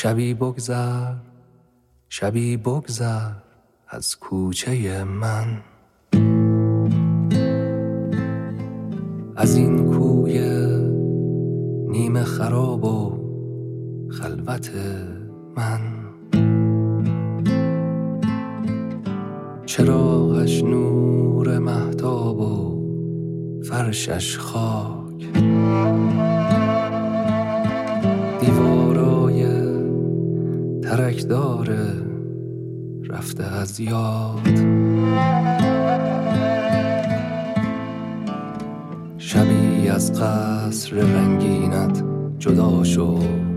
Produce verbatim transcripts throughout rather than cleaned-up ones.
شبی بگذر شبی بگذر از کوچه من، از این کوی نیمه خراب و خلوت من. چراغش نور مهتاب و فرشش خاک، دیوارای ترکدار رفته از یاد. شبی از قصر رنگینت جدا شو،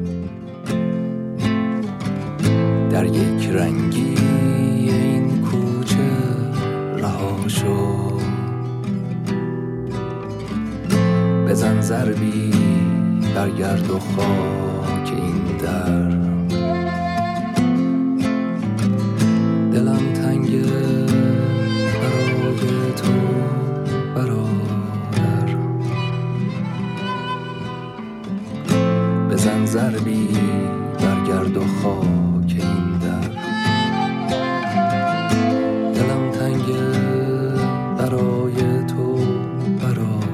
در یک رنگی این کوچه رها شو. بزن ضربی بر گرد و خاک این در، دلم تنگه برای تو برادر. بزن ضربی بر گرد و خاک این در، دلم تنگه برای تو برادر.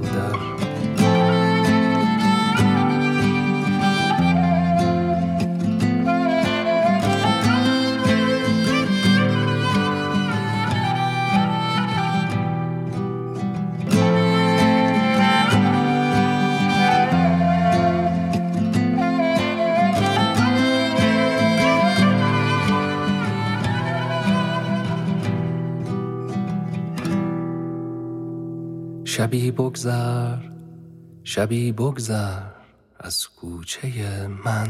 شبی بگذر شبی بگذر از کوچه من،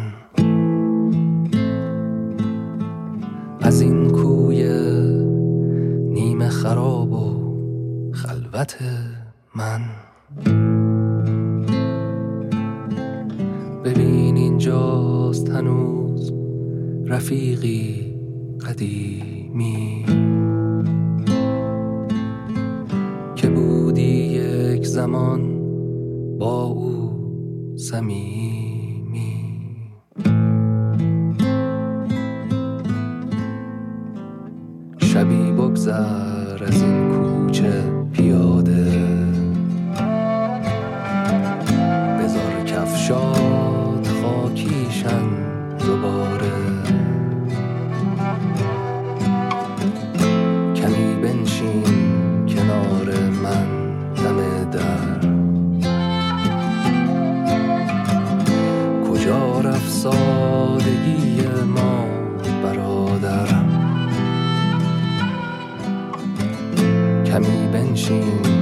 از این کوی نیمه خراب و خلوت من. ببین اینجاست هنوز رفیقی قدیمی که بودی یک زمان با او صمیمی. شبی بگذر از این کوچه پیاده، بذار کفشات خاکیشن دوباره. کمی بنشین کنار من دم در، کجا رفت سادگی ما برادر. کمی بنشین